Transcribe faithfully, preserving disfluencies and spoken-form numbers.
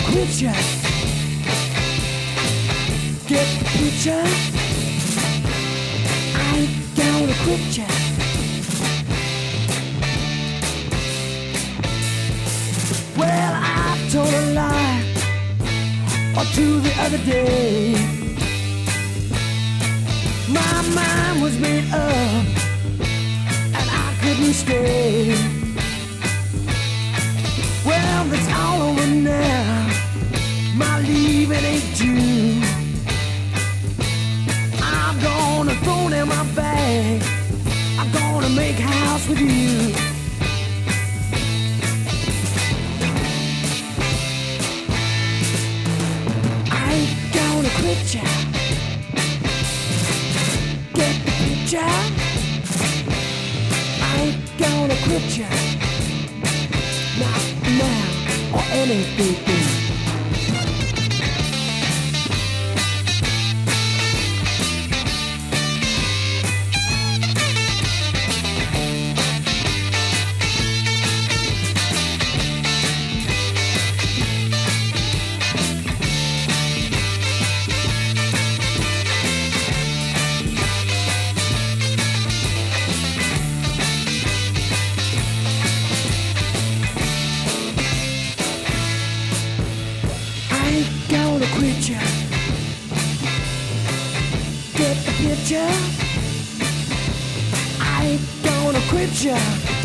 quit ya. Get the picture? I ain't gonna quit ya. Well, I told a lie or two the other day. My mind was made up and I couldn't stay. Well, it's all over now. My leaving ain't due. I'm gonna throw down my bag. I'm gonna make house with you. I ain't gonna quit ya. Get the picture? I ain't gonna quit ya. Not now or anything. Gonna quit ya. Get the picture? I ain't gonna quit ya.